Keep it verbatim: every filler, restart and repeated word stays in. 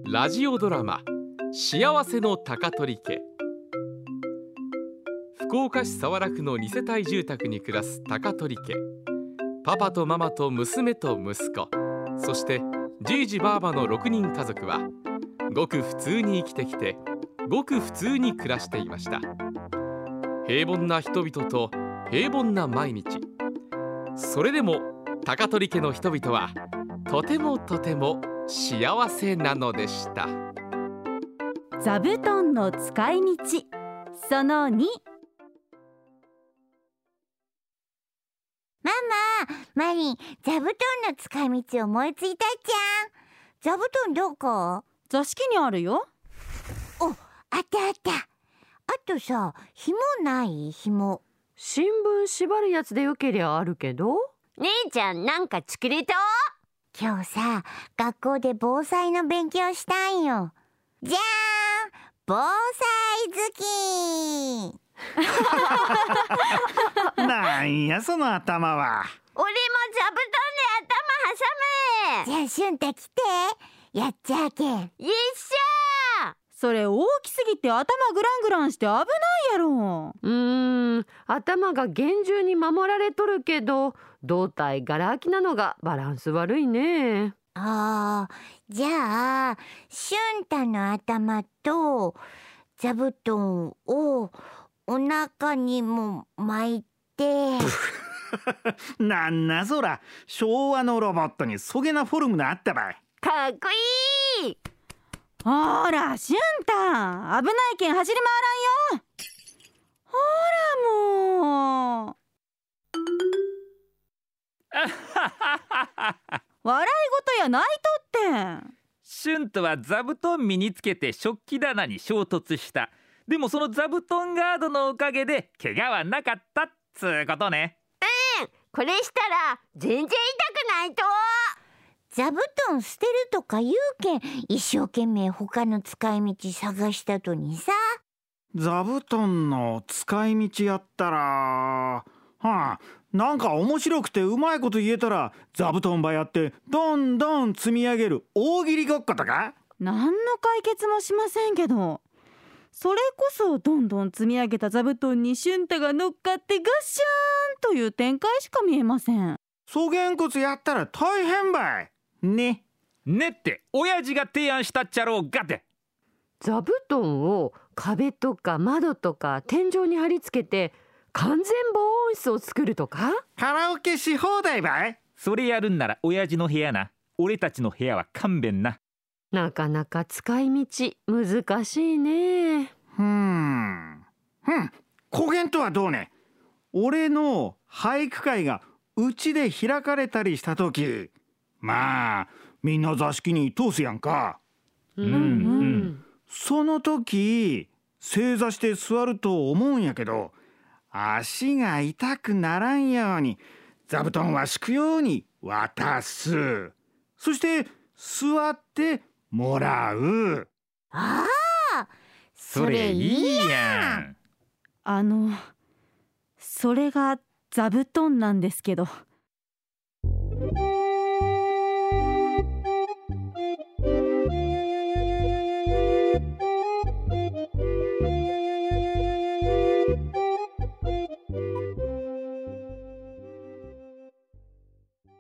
ラジオドラマ幸せの高取家。福岡市早良区のに世帯住宅に暮らす高取家。パパとママと娘と息子、そしてじいじばあばのろくにん家族はごく普通に生きてきて、ごく普通に暮らしていました。平凡な人々と平凡な毎日。それでも高取家の人々はとてもとても幸せなのでした。 座布団の使い道そのに。 ママ、マリン、座布団の使い道思いついたじゃん。座布団どこ？ 座敷にあるよ。 お、あったあった。あとさ、紐ない？紐。 新聞縛るやつでよけりゃあるけど。 姉ちゃんなんか作りと？ 今日さ、学校で防災の勉強したんよ。じゃーん、防災好きなんやその頭は。 俺も座布団で頭挟む。 じゃあしゅんた来て、やっちゃうけん。 よっしゃー。 それ大きすぎて頭グラングランして危ないやろ。 うーん、頭が厳重に守られとるけど胴体ガラ空きなのがバランス悪いね。 あー、じゃあしゅんたの頭と座布団をお腹にも巻いてなんなそら、昭和のロボットにそげなフォルムのあったばい。 かっこいい。 ほらしゅんた、危ないけん走り回らんよ。ほらもう笑い事やないとってん。 シュンとは座布団身につけて食器棚に衝突した。でもその座布団ガードのおかげで怪我はなかったっつうことね。 うん、これしたら全然痛くないと。 座布団捨てるとか言うけん一生懸命他の使い道探したとにさ。 座布団の使い道やったら、はあ、なんか面白くてうまいこと言えたら座布団ばやってどんどん積み上げる大喜利ごっことか。 何の解決もしませんけど、それこそどんどん積み上げた座布団にしゅんたが乗っかってガッシャーンという展開しか見えません。 そげんこつやったら大変ばいね。 ねって親父が提案したっちゃろうがて。 座布団を壁とか窓とか天井に貼り付けて完全防音室を作るとか。 カラオケし放題ばい。 それやるんなら親父の部屋な。俺たちの部屋は勘弁な。 なかなか使い道難しいね。 ふんふんこげんとはどうね。俺の俳句会がうちで開かれたりした時、まあみんな座敷に通すやんか。 うんうん、 その時正座して座ると思うんやけど、足が痛くならんように座布団は敷くように渡す。そして座ってもらう。 ああ、 それいいやん。 あのそれが座布団なんですけど。